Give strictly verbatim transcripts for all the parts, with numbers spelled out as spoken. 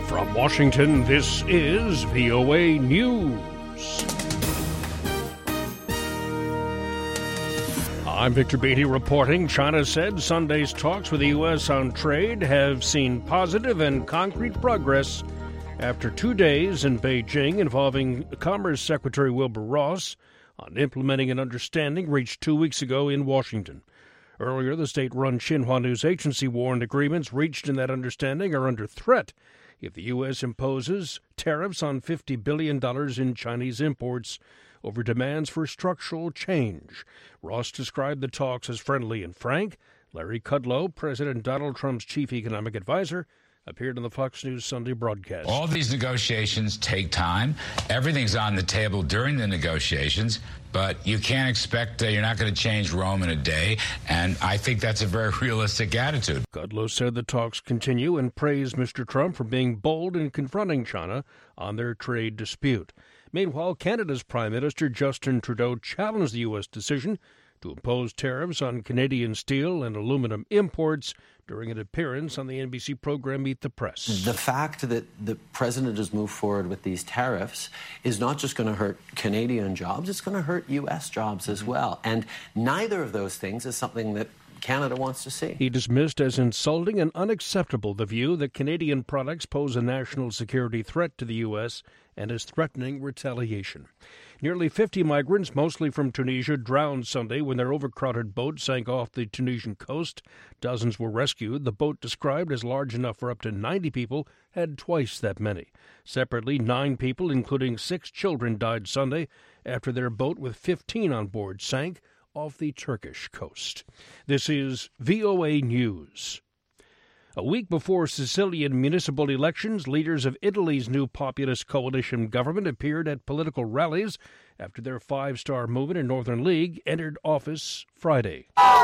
From Washington, this is V O A News. I'm Victor Beatty reporting. China said Sunday's talks with the U S on trade have seen positive and concrete progress after two days in Beijing involving Commerce Secretary Wilbur Ross on implementing an understanding reached two weeks ago in Washington. Earlier, the state-run Xinhua News Agency warned agreements reached in that understanding are under threat if the U S imposes tariffs on fifty billion dollars in Chinese imports over demands for structural change. Ross described the talks as friendly and frank. Larry Kudlow, President Donald Trump's chief economic advisor, appeared on the Fox News Sunday broadcast. All these negotiations take time. Everything's on the table during the negotiations, but you can't expect uh, you're not going to change Rome in a day, and I think that's a very realistic attitude. Kudlow said the talks continue and praised Mister Trump for being bold in confronting China on their trade dispute. Meanwhile, Canada's Prime Minister Justin Trudeau challenged the U S decision to impose tariffs on Canadian steel and aluminum imports during an appearance on the N B C program Meet the Press. The fact that the president has moved forward with these tariffs is not just going to hurt Canadian jobs, it's going to hurt U S jobs as well. And neither of those things is something that Canada wants to see. He dismissed as insulting and unacceptable the view that Canadian products pose a national security threat to the U S and is threatening retaliation. Nearly fifty migrants, mostly from Tunisia, drowned Sunday when their overcrowded boat sank off the Tunisian coast. Dozens were rescued. The boat, described as large enough for up to ninety people, had twice that many. Separately, nine people, including six children, died Sunday after their boat with fifteen on board sank off the Turkish coast. This is V O A News. A week before Sicilian municipal elections, leaders of Italy's new populist coalition government appeared at political rallies after their five-star movement in Northern League entered office Friday.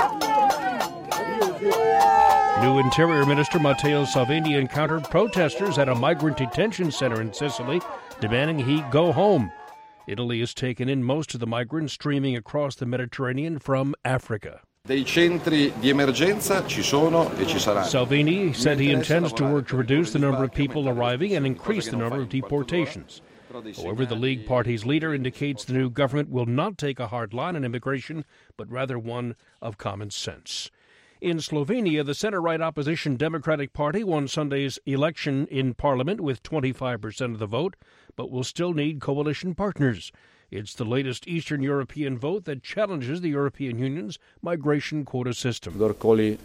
New Interior Minister Matteo Salvini encountered protesters at a migrant detention center in Sicily, demanding he go home. Italy has taken in most of the migrants streaming across the Mediterranean from Africa. Dei centri di emergenza ci sono e ci saranno. Salvini said he intends to work to reduce the number of people arriving and increase the number of deportations. However, the League Party's leader indicates the new government will not take a hard line on immigration, but rather one of common sense. In Slovenia, the center-right opposition Democratic Party won Sunday's election in parliament with twenty-five percent of the vote, but will still need coalition partners. It's the latest Eastern European vote that challenges the European Union's migration quota system. Party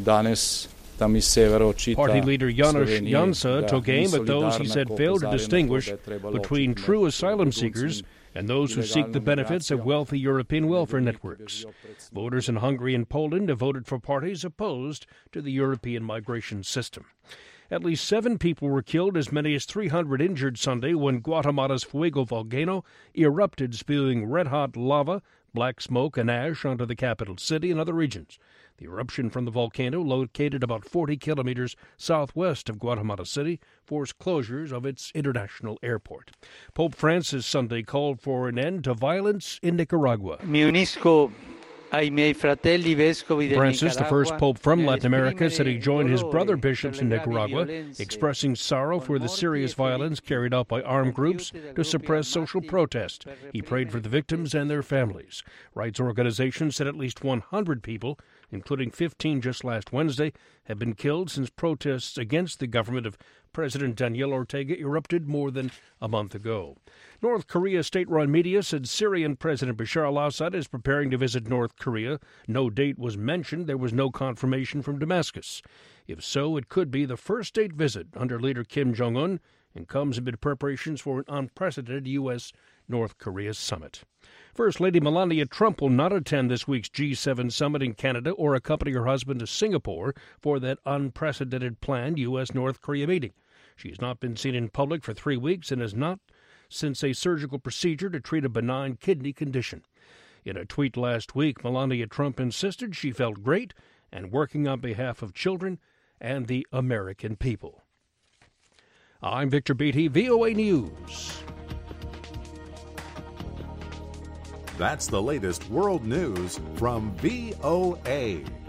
leader Janusz Janša took aim at those he said failed to distinguish between true asylum seekers and those who seek the benefits of wealthy European welfare networks. Voters in Hungary and Poland have voted for parties opposed to the European migration system. At least seven people were killed, as many as three hundred injured Sunday when Guatemala's Fuego volcano erupted, spewing red-hot lava, black smoke, and ash onto the capital city and other regions. The eruption from the volcano, located about forty kilometers southwest of Guatemala City, forced closures of its international airport. Pope Francis Sunday called for an end to violence in Nicaragua. Mi unisco ai miei fratelli vescovi del Francis, the first pope from Latin America, said he joined his brother bishops in Nicaragua, expressing sorrow for the serious violence carried out by armed groups to suppress social protest. He prayed for the victims and their families. Rights organizations said at least one hundred people, including fifteen just last Wednesday, have been killed since protests against the government of President Daniel Ortega erupted more than a month ago. North Korea state-run media said Syrian President Bashar al-Assad is preparing to visit North Korea. No date was mentioned. There was no confirmation from Damascus. If so, it could be the first state visit under leader Kim Jong-un and comes amid preparations for an unprecedented U S North Korea summit. First Lady Melania Trump will not attend this week's G seven summit in Canada or accompany her husband to Singapore for that unprecedented planned U S North Korea meeting. She has not been seen in public for three weeks and has not since a surgical procedure to treat a benign kidney condition. In a tweet last week, Melania Trump insisted she felt great and working on behalf of children and the American people. I'm Victor Beatty, V O A News. That's the latest world news from V O A.